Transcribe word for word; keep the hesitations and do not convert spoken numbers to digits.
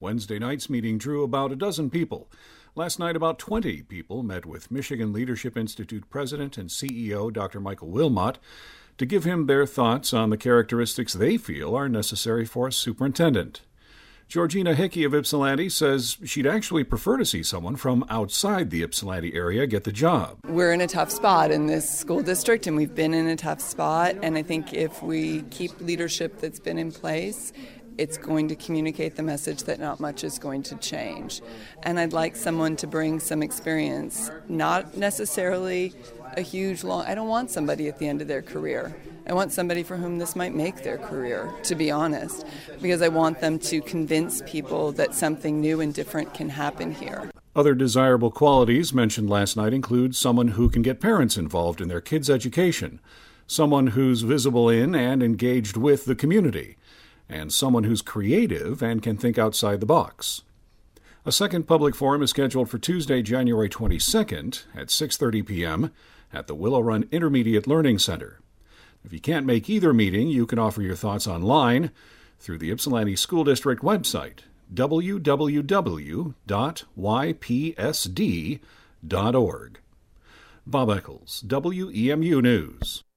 Wednesday night's meeting drew about a dozen people. Last night, about twenty people met with Michigan Leadership Institute President and C E O Doctor Michael Wilmot to give him their thoughts on the characteristics they feel are necessary for a superintendent. Georgina Hickey of Ypsilanti says she'd actually prefer to see someone from outside the Ypsilanti area get the job. We're in a tough spot in this school district, and we've been in a tough spot, and I think if we keep leadership that's been in place, it's going to communicate the message that not much is going to change. And I'd like someone to bring some experience, not necessarily a huge long, I don't want somebody at the end of their career. I want somebody for whom this might make their career, to be honest, because I want them to convince people that something new and different can happen here. Other desirable qualities mentioned last night include someone who can get parents involved in their kids' education, someone who's visible in and engaged with the community, and someone who's creative and can think outside the box. A second public forum is scheduled for Tuesday, January twenty-second at six thirty p.m. at the Willow Run Intermediate Learning Center. If you can't make either meeting, you can offer your thoughts online through the Ypsilanti School District website, w w w dot y p s d dot org. Bob Eccles, W E M U News.